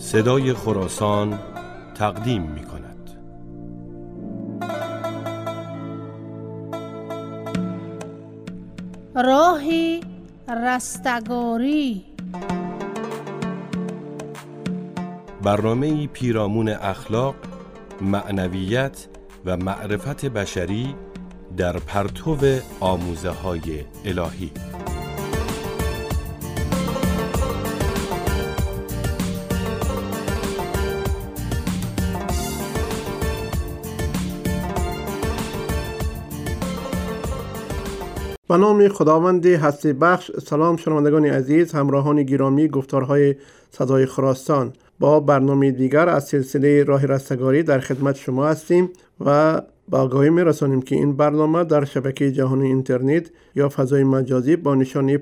صدای خراسان تقدیم می کند. راه رستگاری، برنامه‌ای پیرامون اخلاق، معنویت و معرفت بشری در پرتو آموزه‌های الهی. به نام خداوند هستی بخش. سلام شنوندگان عزیز، همراهان گرامی گفتارهای صدای خراسان، با برنامه دیگر از سلسله راه رستگاری در خدمت شما هستیم و با آگاهی می‌رسانیم که این برنامه در شبکه جهانی اینترنت یا فضای مجازی با نشانی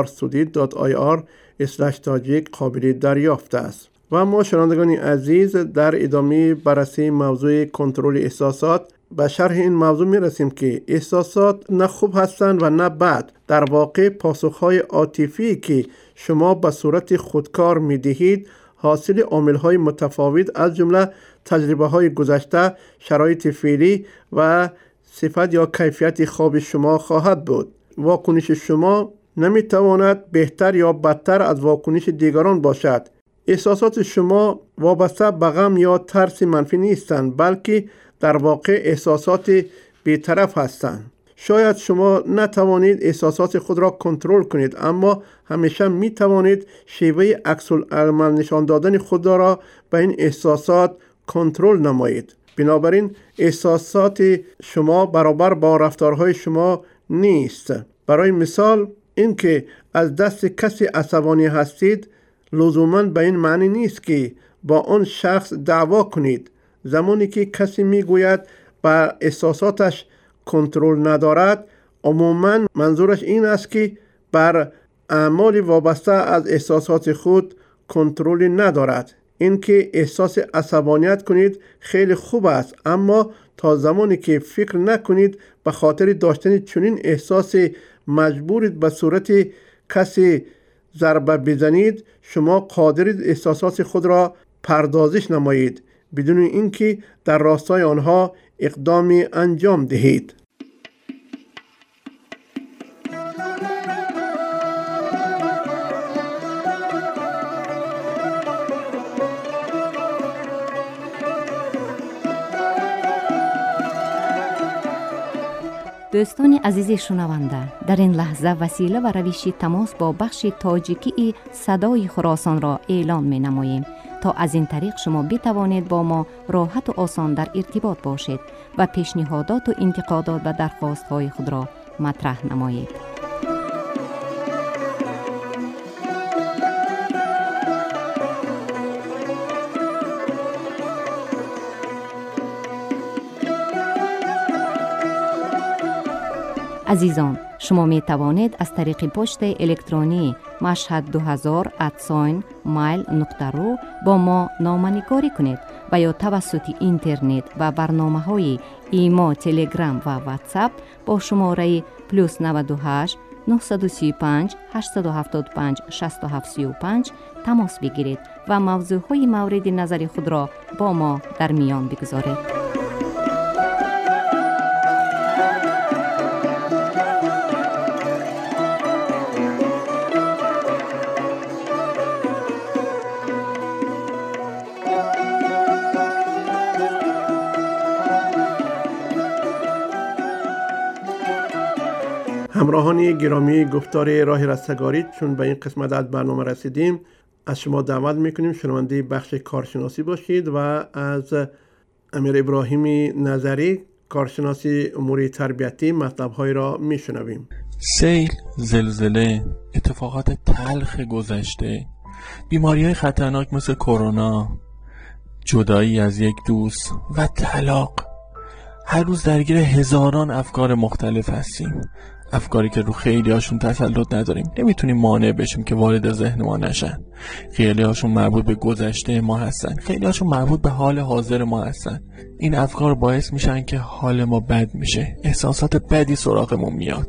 parstoday.ir/tajik قابل دریافت است. و ما شنوندگان عزیز در ادامه بررسی موضوع کنترل احساسات به شرح این موضوع می رسیم که احساسات نه خوب هستند و نه بد. در واقع پاسخهای عاطفی که شما به صورت خودکار می دهید حاصل عاملهای متفاوت از جمله تجربه های گذشته، شرایط فعلی و صفت یا کیفیت خواب شما خواهد بود. واکنش شما نمی تواند بهتر یا بدتر از واکنش دیگران باشد. احساسات شما وابسته به غم یا ترس منفی نیستند، بلکه در واقع احساسات بی‌طرف هستند. شاید شما نتوانید احساسات خود را کنترل کنید، اما همیشه می توانید شیوه عکس العمل نشان دادن خود را به این احساسات کنترل نمایید. بنابراین احساسات شما برابر با رفتارهای شما نیست. برای مثال، اینکه از دست کسی عصبانی هستید لزوماً به این معنی نیست که با آن شخص دعوا کنید. زمانی که کسی میگوید بر احساساتش کنترل ندارد، عموماً منظورش این است که بر اعمال وابسته از احساسات خود کنترل ندارد. اینکه احساس عصبانیت کنید خیلی خوب است، اما تا زمانی که فکر نکنید به خاطر داشتن چنین احساس مجبورید به صورت کسی ضربه بزنید، شما قادرید احساسات خود را پردازش نمایید بدون اینکه در راستای آنها اقدامی انجام دهید. دوستان عزیز شنونده، در این لحظه وسیله و روش تماس با بخش تاجیکی صدای خراسان را اعلام می نماییم تا از این طریق شما بتوانید با ما راحت و آسان در ارتباط باشید و پیشنهادات و انتقادات و درخواست‌های خود را مطرح نمایید. عزیزان، شما می توانید از طریق پست الکترونی mashhad2000@mail.ru با ما نامه‌نگاری کنید و یا توسط اینترنت و برنامه‌های ایما، تلگرام و واتساپ با شماره +98 935 875 6735 تماس بگیرید و موضوعهای مورد نظر خود را با ما در میان بگذارید. همراهان گرامی گفتار راه رستگاری، چون به این قسمت از برنامه رسیدیم، از شما دعوت میکنیم شنونده بخش کارشناسی باشید و از امیر ابراهیم نظری، کارشناس امور تربیتی، مطلب‌های را میشنویم. سیل، زلزله، اتفاقات تلخ گذشته، بیماری‌های خطرناک مثل کرونا، جدایی از یک دوست و طلاق. هر روز درگیر هزاران افکار مختلف هستیم، افکاری که رو خیلی هاشون تسلط نداریم، نمیتونیم مانع بشیم که وارد ذهن ما نشن. خیلی هاشون مربوط به گذشته ما هستن، خیلی هاشون مربوط به حال حاضر ما هستن. این افکار باعث میشن که حال ما بد میشه، احساسات بدی سراغمون میاد.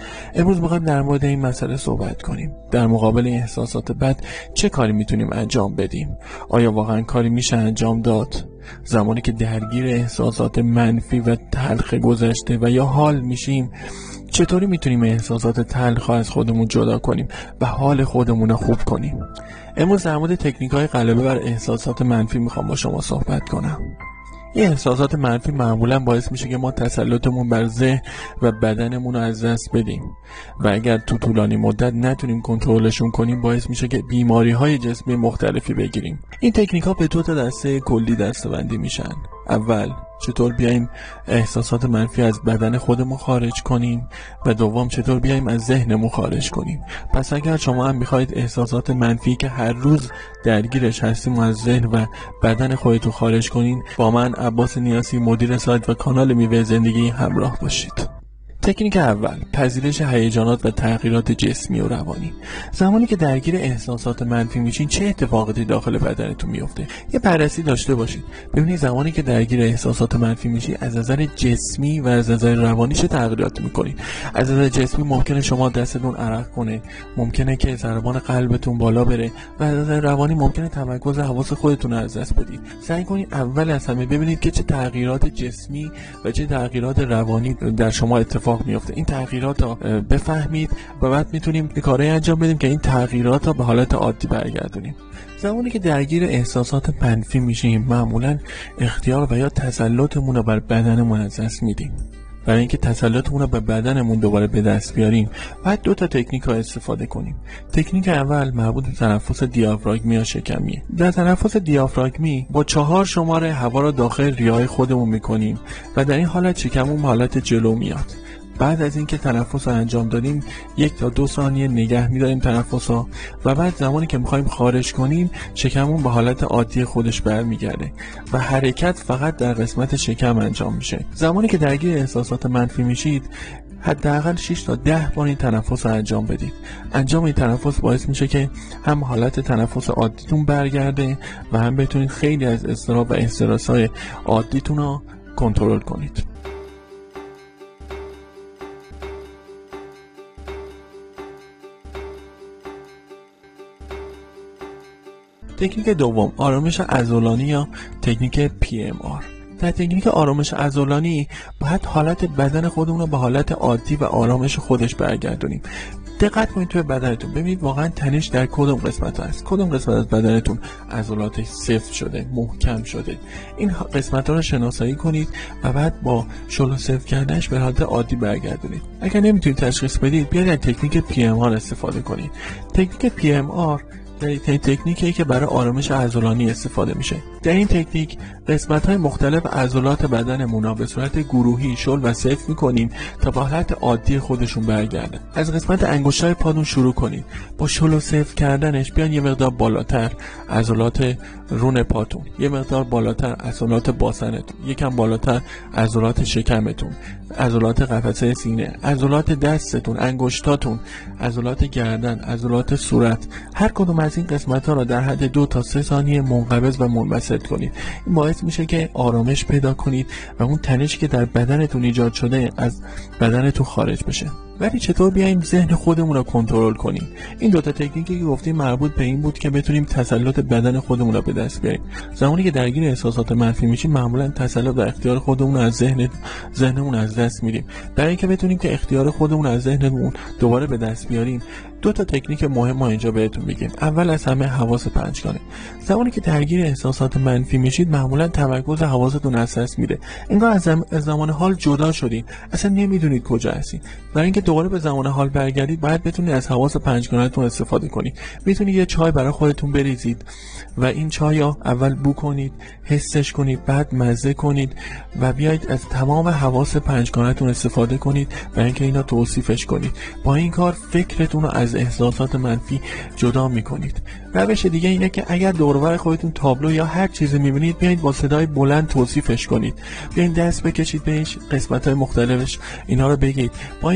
امروز می‌خوایم در مورد این مسئله صحبت کنیم. در مقابل این احساسات بد چه کاری میتونیم انجام بدیم؟ آیا واقعا کاری میشه انجام داد؟ زمانی که درگیر احساسات منفی و تلخ گذشته و یا حال میشیم، چطوری میتونیم احساسات تلخ از خودمون جدا کنیم و حال خودمون رو خوب کنیم؟ امروز در مورد تکنیک‌های غلبه بر احساسات منفی میخوام با شما صحبت کنم. این احساسات منفی معمولا باعث میشه که ما تسلطمون بر ذهن و بدنمون رو از دست بدیم و اگر تو طولانی مدت نتونیم کنترلشون کنیم باعث میشه که بیماری‌های جسمی مختلفی بگیریم. این تکنیک‌ها به دو تا دسته کلی دسته‌بندی میشن. اول، چطور بیایم احساسات منفی از بدن خودمون خارج کنیم و دوم، چطور بیایم از ذهنمون خارج کنیم. پس اگر شما هم میخواید احساسات منفی که هر روز درگیرش هستیم از ذهن و بدن خودتون خارج کنین، با من عباس نیاسی، مدیر سایت و کانال میوه زندگی همراه باشید. تکنیک اول، پذیرش هیجانات و تغییرات جسمی و روانی. زمانی که درگیر احساسات منفی میشین چه اتفاقاتی داخل بدنتون میفته؟ یه بررسی داشته باشید. ببینید زمانی که درگیر احساسات منفی میشی از نظر جسمی و از نظر روانی چه تغییراتی میکنید. از نظر جسمی ممکنه شما دستتون عرق کنه، ممکنه که ضربان قلبتون بالا بره و از نظر روانی ممکنه تمرکز حواس خودتون رو از دست بدید. سعی کنید اول از همه ببینید که چه تغییرات جسمی و چه تغییرات روانی در شما اتفاق میفته. این تغییرات رو بفهمید و بعد میتونیم کارهایی انجام بدیم که این تغییرات رو به حالت عادی برگردونیم. زمانی که درگیر احساسات منفی میشیم معمولا اختیار و یا تسلطمون رو بر بدنمون از دست میدیم. برای اینکه تسلطمون رو به بدنمون دوباره به دست بیاریم باید دو تا تکنیک ها استفاده کنیم. تکنیک اول مربوط به تنفس دیافراگمی یا شکمیه. در تنفس دیافراگمی با 4 شماره هوا رو داخل ریه‌های خودمون میکنیم و در این حالت شکممون به حالت جلو میاد. بعد از اینکه تنفس رو انجام دادیم 1 تا 2 ثانیه نگه می‌داریم تنفس رو و بعد زمانی که می‌خوایم خارج کنیم شکممون به حالت عادی خودش برمیگرده و حرکت فقط در قسمت شکم انجام میشه. زمانی که درگیر احساسات منفی میشید حداقل 6 تا 10 بار این تنفس رو انجام بدید. انجام این تنفس باعث میشه که هم حالت تنفس عادیتون برگرده و هم بتونید خیلی از اضطراب و استرس‌های عادیتون رو کنترل کنید. تکنیک دوم، آرامش عضلانی یا تکنیک PMR. در تکنیک آرامش عضلانی باید حالت بدن خودمون رو به حالت عادی و آرامش خودش برگردونیم. دقت کنید توی بدنتون ببینید واقعا تنش در کدوم قسمت هست. کدوم قسمت از بدنتون عضلاتش سفت شده، محکم شده. این قسمت ها رو شناسایی کنید و بعد با شل و سفت کردنش به حالت عادی برگردونید. اگر نمیتونید تشخیص بدید بیاید از تکنیک PMR استفاده کنید. تکنیک PMR تکنیکی که برای آرامش عضلانی استفاده میشه. در این تکنیک قسمت‌های مختلف عضلات بدنمون رو به صورت گروهی شل و سفت می‌کنیم تا به حالت عادی خودشون برگردن. از قسمت انگشتای پاتون شروع کنید. با شل و سفت کردنش بیان یه مقدار بالاتر عضلات رون پاتون، یه مقدار بالاتر عضلات باسنتون، یکم بالاتر عضلات شکمتون، عضلات قفسه سینه، عضلات دستتون، انگشتاتون، عضلات گردن، عضلات صورت. هر کدوم از این قسمت‌ها را در حد 2 تا 3 ثانیه منقبض و منبسط کنید. این باعث میشه که آرامش پیدا کنید و اون تنشی که در بدنتون ایجاد شده از بدنتون خارج بشه. ولی چطور بیایم ذهن خودمون رو کنترل کنیم؟ این دو تا تکنیکی که گفتیم مربوط به این بود که بتونیم تسلط بدن خودمون رو به دست بیاریم. زمانی که درگیر احساسات منفی میشیم معمولا تسلط و اختیار خودمون رو از ذهنمون از دست میدیم. برای اینکه بتونیم که اختیار خودمون از ذهنمون دوباره به دست بیاریم 2 تا تکنیک مهم ما اینجا بهتون میگیم. اول از همه حواس پنجگانه. زمانی که درگیر احساسات منفی میشید معمولا تمرکز حواستون از دست میره. انگار از زمان حال جدا شدین، اصلا نمیدونید کجا هستین. برای اینکه دوباره به زمان حال برگردید باید بتونید از حواس پنجگانه‌تون استفاده کنید. میتونید یه چای برای خودتون بریزید و این چای رو اول بو کنید، حسش کنید، بعد مزه کنید و بیایید از تمام حواس پنجگانه‌تون استفاده کنید برای اینکه اینا توصیفش کنید. با این کار فکرتون رو از احساسات منفی جدا میکنید. روش دیگه اینه که اگر دور و بر خودتون تابلو یا هر چیزی میبینید بیایید با صدای بلند توصیفش کنید. بیایید دست بکشید به این قسمت‌های مختلفش اینا رو بگید. با این کار باعث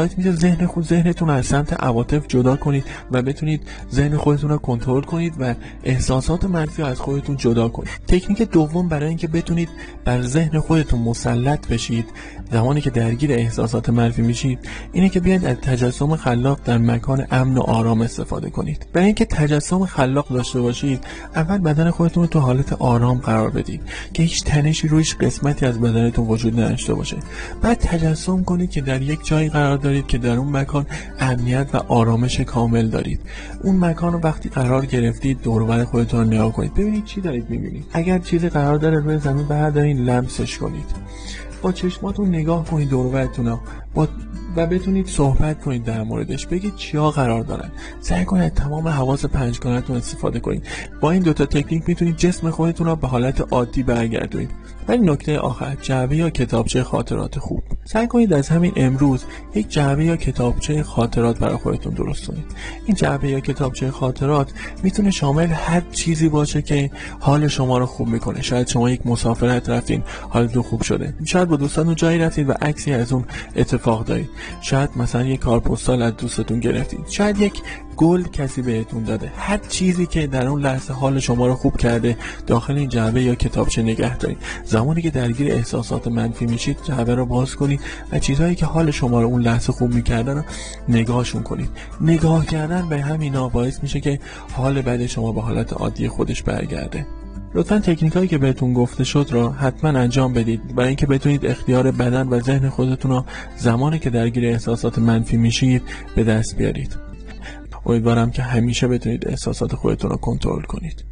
باعث میشه ذهنتون رو از سمت عواطف جدا کنید و بتونید ذهن خودتون رو کنترل کنید و احساسات منفی رو از خودتون جدا کنید. تکنیک دوم برای اینکه بتونید بر ذهن خودتون مسلط بشید زمانی که درگیر احساسات منفی میشید اینه که بیاید از تجسم خلاق در مکان امن و آرام استفاده کنید. برای اینکه تجسم خلاق داشته باشید اول بدن خودتون رو تو حالت آرام قرار بدید که هیچ تنشی رویش قسمتی از بدنتون وجود نداشته باشه. بعد تجسم کنید که در یک جایی قرار دارید که در اون مکان امنیت و آرامش کامل دارید. اون مکان رو وقتی قرار گرفتید دور و بر خودتون رو نگاه کنید، ببینید چی دارید می‌بینید. اگر چیزی قرار داره روی زمین بردارید لمسش کنید، با چشماتون نگاه کنید دور و برتون و بتونید صحبت کنید در موردش، بگید چیا قرار دارن. سعی کنید تمام حواس پنجگانتون استفاده کنید. با این دوتا تکنیک میتونید جسم خودتون رو به حالت عادی برگردونید. ولی نکته آخر، جعبه یا کتابچه خاطرات خوب. سعی کنید از همین امروز یک جعبه یا کتابچه خاطرات برای خودتون درست کنید. این جعبه یا کتابچه خاطرات میتونه شامل هر چیزی باشه که حال شما رو خوب میکنه. شاید شما یک مسافرت رفتین، حالتون خوب شده. شاید با دوستانتون جایی رفتید و عکسی از اون اتفاق دارید. شاید مثلا یک کارت پستال از دوستتون گرفتید. شاید یک گل کسی بهتون داده. هر چیزی که در اون لحظه حال شما رو خوب کرده داخل این جعبه یا کتابچه نگه دارید. زمانی که درگیر احساسات منفی میشید جعبه رو باز کنید و چیزهایی که حال شما رو اون لحظه خوب میکردن رو نگاهشون کنید. نگاه کردن به همینا باعث میشه که حال بد شما به حالت عادی خودش برگرده. لطفاً تکنیکایی که بهتون گفته شد را حتما انجام بدید برای اینکه بتونید اختیار بدن و ذهن خودتون رو زمانی که درگیر احساسات منفی میشید به دست بیارید. امیدوارم که همیشه بتونید احساسات خودتون رو کنترل کنید.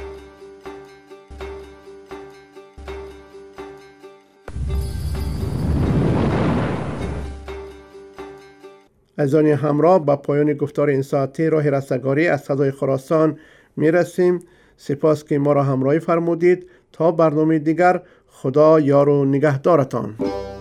عزیزان همراه، با پایان گفتار این ساعتی راه رستگاری از صدای خراسان میرسیم. سپاس که ما را همراهی فرمودید. تا برنامه دیگر، خدا یار و نگهدارتان.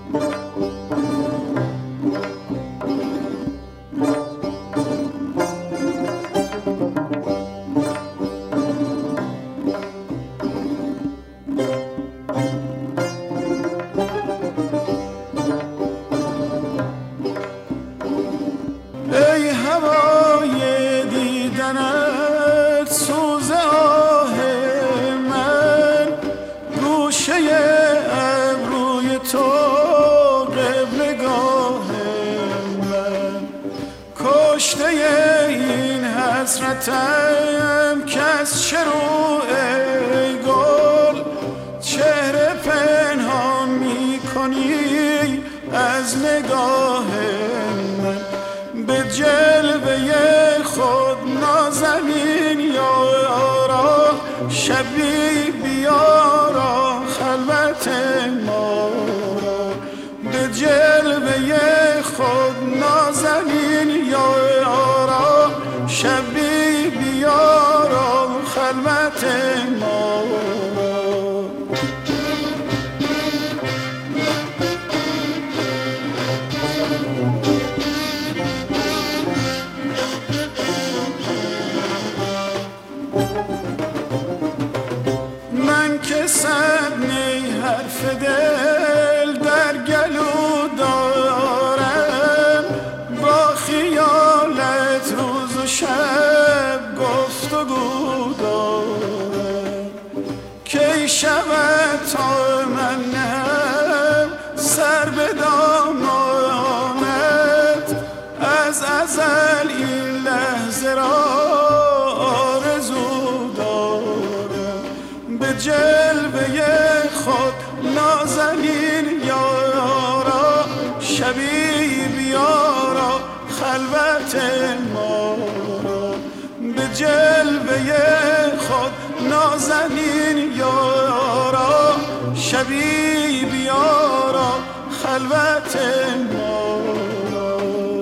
حسرتم کس شروع گل چهره پنهان می کنی از نگاه من، به جلوه خود نازنین یارا شبی بیارا خلوت ما را، به جلوه خود نازنین یارا شبی بیارا خلوت ما را. من که صد نی حرف دل در گلو دارم، با خیالت روز و شب گفتگو دارم، کی شود تا من نهم سر به دامانت، از ازل این لحظه را آرزو دارم، به جلوه خود نازنین یارا شبی بیارا خلوت ما را، به جلوه خود نازنین یارا شبی بیارا خلوت ما را.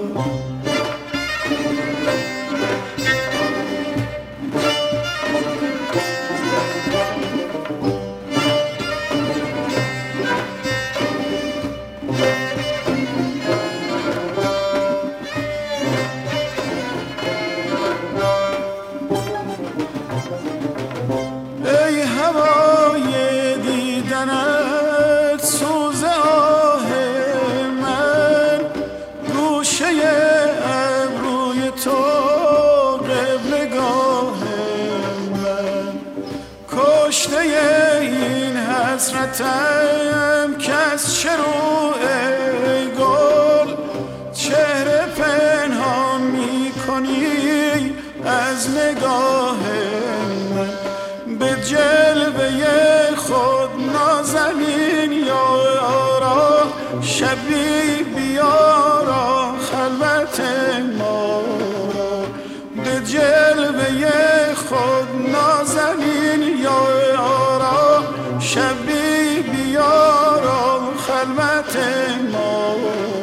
ای هوای دیدنت سوز آه من، حسرتم که از شروع گل چهره پنهان می کنی از نگاه من. به جلوه خود نازنین یارا شبی بیارا خلوت ما را. به جلوه خود نازنین یارا شبی بیارا خلوت ما.